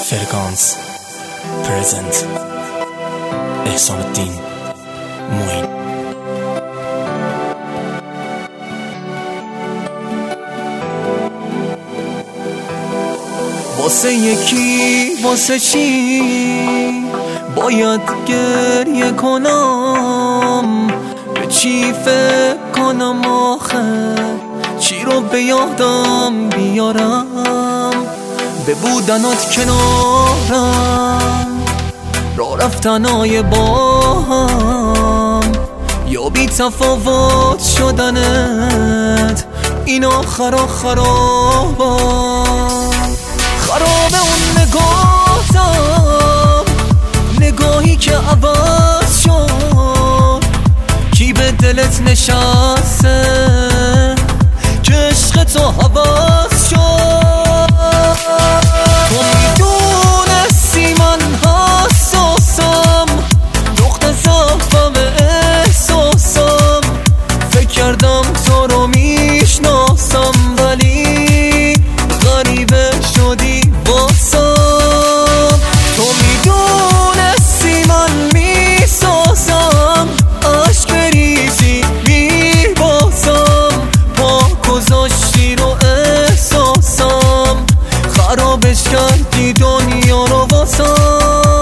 فرکانس پرزنت احسان الدین معین. واسه یکی واسه چی باید گریه کنم؟ به چی فکر کنم آخه؟ چی رو به یادم بیارم؟ به بودنات کنارم، را رفتنای با هم، یا بی تفاوت شدنت این آخرا خرابم. خرابه اون نگاهتم، نگاهی که عوض شد. کی به دلت نشسته که عشق تو حوض شد؟ تو میدونستی من حساسم، نقطه ضعفم احساسم. فکر کردم تو رو میشناسم ولی غریبه شدی واسم. تو میدونستی من میسازم، عشق بریزی میبازم. پا گذاشتی رو احساسم، خرابش کردی دنیا رو واسم.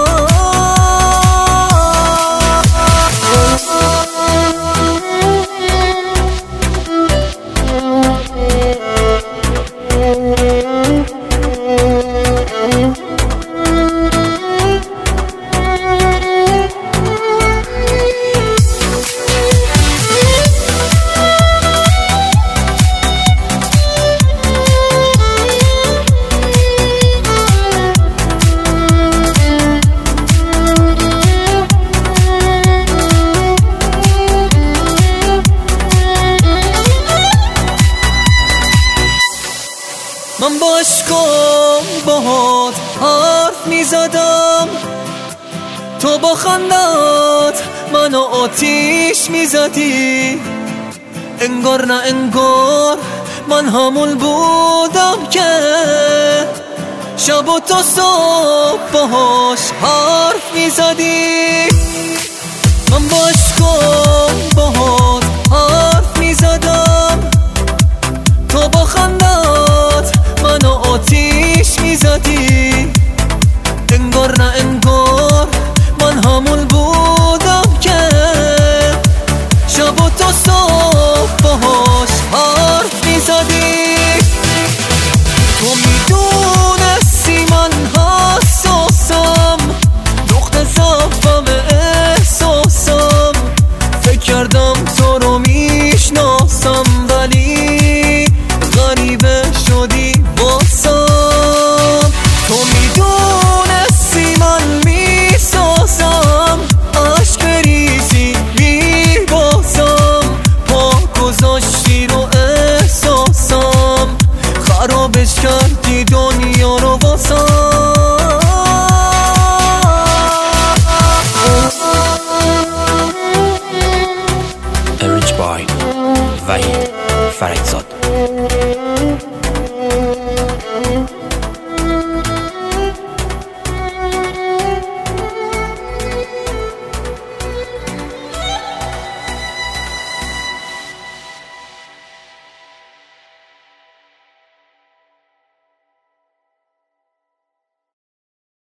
من با عشقم باهات حرف میزدم، تو با خندت منو آتیش میزدی. انگار نه انگار من همون بودم که شب و تا صبح باهاش حرف میزدی. من با عشقم باهات حرف میزدم، تو با خندت منو آتیش میزدی. انگار نه انگار من همون بودم که شب و تا صبح باهاش حرف میزدی. تو میدونستی من حساسم، نقطه ضعفم احساسم. فکر کردم تو رو میشناسم ولی غریبه شدی واسم. تو میدونستی من میسازم، عشق بریزی میبازم. پا گذاشتی رو احساسم، خرابش کردی دنیا رو واسم. ارنج بای وحید فرکزاد.